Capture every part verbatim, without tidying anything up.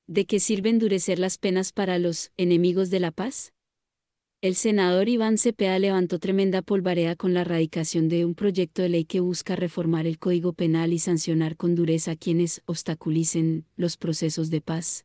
¿De qué sirve endurecer las penas para los enemigos de la paz? El senador Iván Cepeda levantó tremenda polvareda con la radicación de un proyecto de ley que busca reformar el Código Penal y sancionar con dureza a quienes obstaculicen los procesos de paz.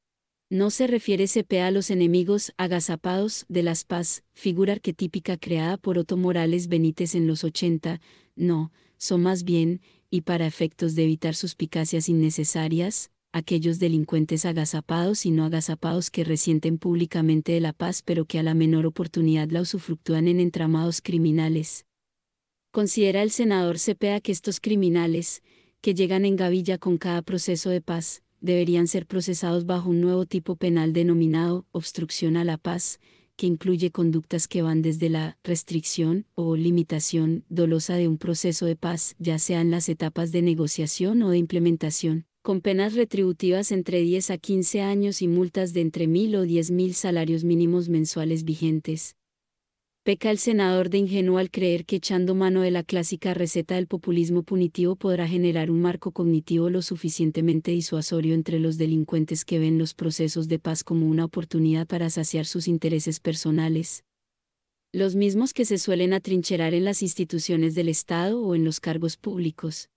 No se refiere Cepeda a los enemigos agazapados de las paz, figura arquetípica creada por Otto Morales Benítez en los ochenta, no, son más bien, y para efectos de evitar suspicacias innecesarias, aquellos delincuentes agazapados y no agazapados que resienten públicamente de la paz pero que a la menor oportunidad la usufructúan en entramados criminales. Considera el senador Cepeda que estos criminales, que llegan en gavilla con cada proceso de paz, deberían ser procesados bajo un nuevo tipo penal denominado obstrucción a la paz, que incluye conductas que van desde la restricción o limitación dolosa de un proceso de paz, ya sea en las etapas de negociación o de implementación, con penas retributivas entre diez a quince años y multas de entre mil o diez mil salarios mínimos mensuales vigentes. Peca el senador de ingenuo al creer que echando mano de la clásica receta del populismo punitivo podrá generar un marco cognitivo lo suficientemente disuasorio entre los delincuentes que ven los procesos de paz como una oportunidad para saciar sus intereses personales. Los mismos que se suelen atrincherar en las instituciones del Estado o en los cargos públicos.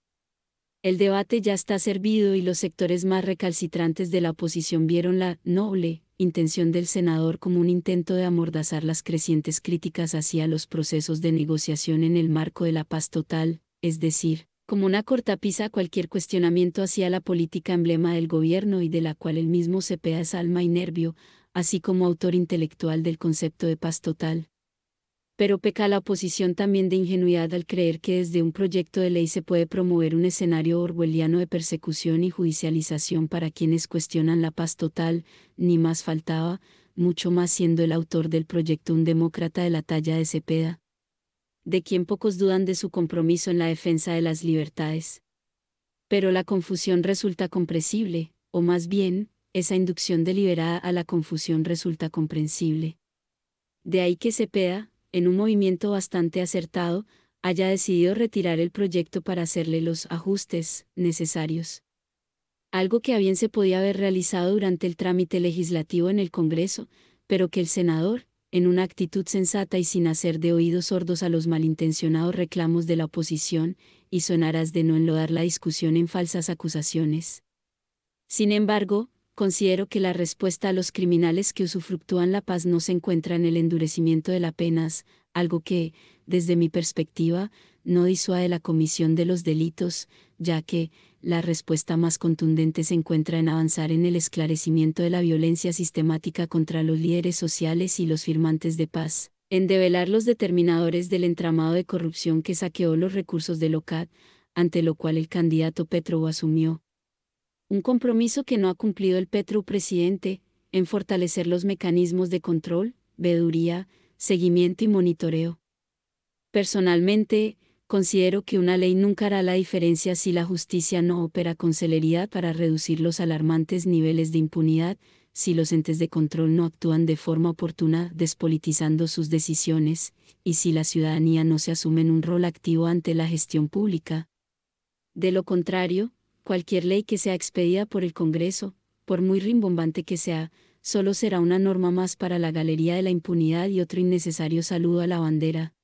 El debate ya está servido y los sectores más recalcitrantes de la oposición vieron la noble intención del senador como un intento de amordazar las crecientes críticas hacia los procesos de negociación en el marco de la paz total, es decir, como una cortapisa a cualquier cuestionamiento hacia la política emblema del gobierno y de la cual el mismo Cepeda es alma y nervio, así como autor intelectual del concepto de paz total. Pero peca la oposición también de ingenuidad al creer que desde un proyecto de ley se puede promover un escenario orwelliano de persecución y judicialización para quienes cuestionan la paz total, ni más faltaba, mucho más siendo el autor del proyecto un demócrata de la talla de Cepeda, de quien pocos dudan de su compromiso en la defensa de las libertades. Pero la confusión resulta comprensible, o más bien, esa inducción deliberada a la confusión resulta comprensible. De ahí que Cepeda, en un movimiento bastante acertado, haya decidido retirar el proyecto para hacerle los ajustes necesarios. Algo que a bien se podía haber realizado durante el trámite legislativo en el Congreso, pero que el senador, en una actitud sensata y sin hacer de oídos sordos a los malintencionados reclamos de la oposición, hizo en aras de no enlodar la discusión en falsas acusaciones. Sin embargo, considero que la respuesta a los criminales que usufructúan la paz no se encuentra en el endurecimiento de las penas, algo que, desde mi perspectiva, no disuade la comisión de los delitos, ya que, la respuesta más contundente se encuentra en avanzar en el esclarecimiento de la violencia sistemática contra los líderes sociales y los firmantes de paz, en develar los determinadores del entramado de corrupción que saqueó los recursos del O C A D, ante lo cual el candidato Petro asumió un compromiso que no ha cumplido el Petro presidente, en fortalecer los mecanismos de control, veeduría, seguimiento y monitoreo. Personalmente, considero que una ley nunca hará la diferencia si la justicia no opera con celeridad para reducir los alarmantes niveles de impunidad, si los entes de control no actúan de forma oportuna despolitizando sus decisiones, y si la ciudadanía no se asume en un rol activo ante la gestión pública. De lo contrario, cualquier ley que sea expedida por el Congreso, por muy rimbombante que sea, solo será una norma más para la galería de la impunidad y otro innecesario saludo a la bandera,